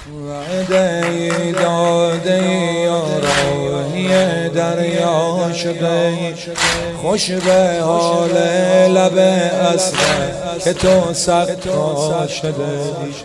وعده ای داده ای راهی دریا شده، خوش به حال لب اسرار که تو سقا شده.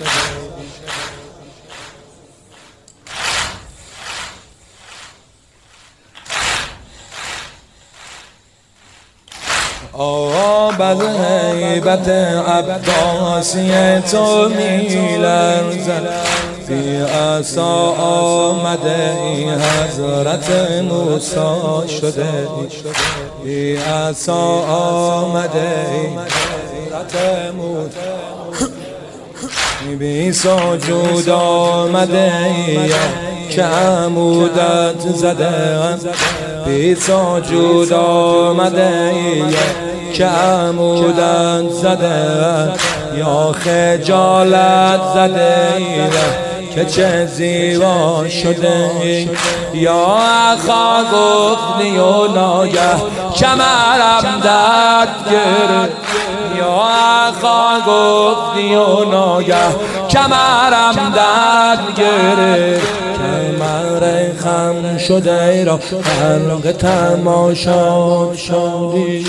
آب از هیبت عباسی تو می لرزد، بی عصا آمده ای حضرت موسی شده، بی عصا آمده ای حضرت موسی، بی سجود آمده ای که عمودت زده، بی سجود آمده ای که عمودت زده، یا خجالت زده ای که چه زیبا شده، یا آقا گفتی و ناگه کمرم درد گرفت، یا آقا گفتی و ناگه کمرم درد گرفت، کمر خم شده را خلق تماشا شدی.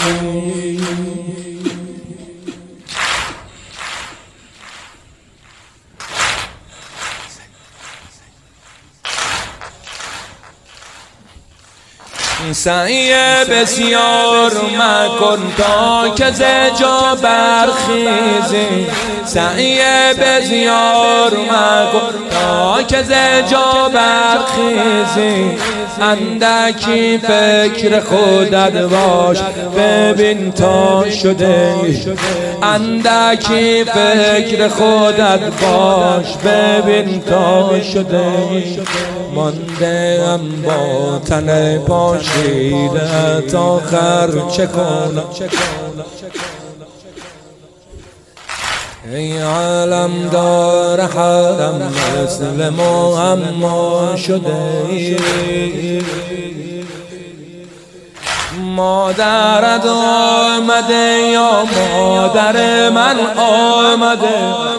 سعی بسیار مکن تا که ز جا برخیزی، سعی بسیار مکن تا که ز جا برخیزی، اندکی فکر خودت باش ببین تا شده، اندکی فکر خودت باش ببین تا شده، مانده ام با تن پاشیده تا آخر چه کنم، ای عالم دار حرم مثل معما شده، مادرت آمده یا مادر من آمده،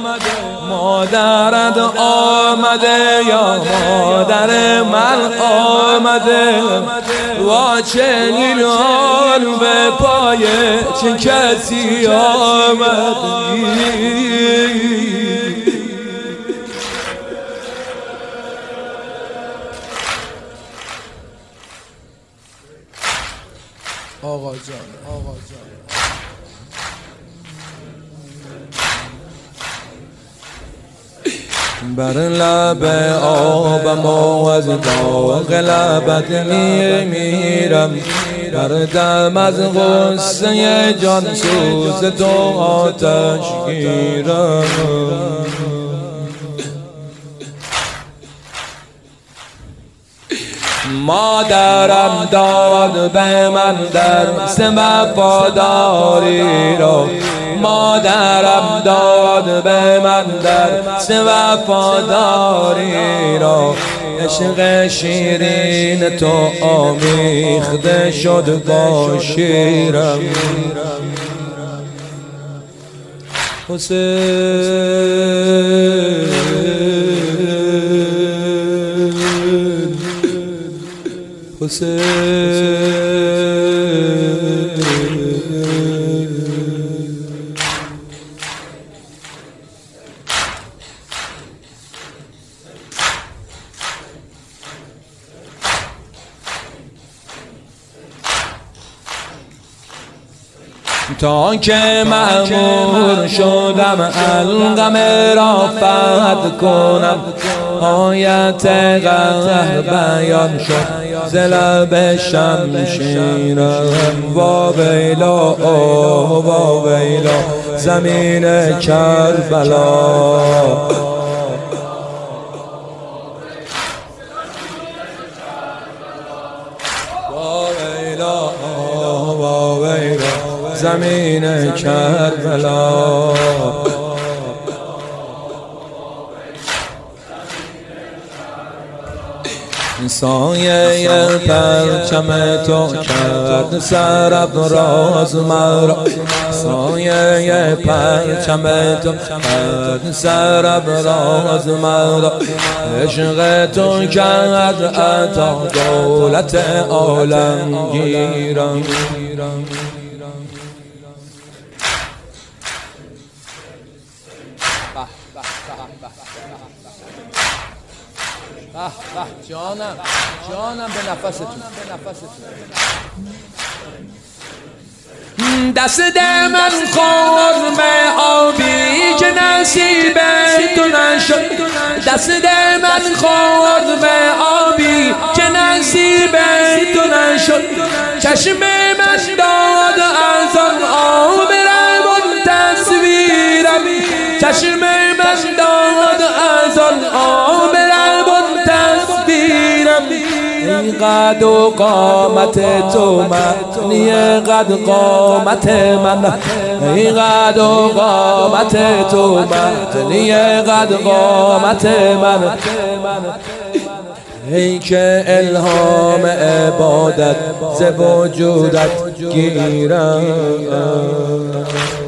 مادرت آمده یا مادر من آمده، و چنین حال به پای چه کسی آمدی. آقا جان آقا جان بر لب آبم و از داغ لبت میمیرم، بر دم از غصه جان سوز تو آتش گیرم، مادرم داد به من درس وفاداری را، مادرم داد به من درس وفاداری را، عشق شیرین تو آمیخته شد با شیرم، حسین حسین تا که مأمور شدم القم را فتح کنم، آیت قهر بیان شد ز لب شمشیرم، وا ویلا وا ویلا زمین کربلا، زمین کربلا، سایه پرچم تو کرد سرافراز مرا، سایه پرچم تو کرد سرافراز مرا، عشق تو کرد عطا دولت عالمگیرم. جانم به نفستون. دست من خورد به آبی که نصیب تو نشد، دست من خورد به آبی که نصیب تو نشد، چشم من داد از آن آب روان تصویرم، چشم من داد از آن آب روان تصویرم. ای قد و قامت تو معنی قد قامت من، ای قد و قامت تو معنی قد قامت من، ای که الهام عبادت ز وجودت گیرم.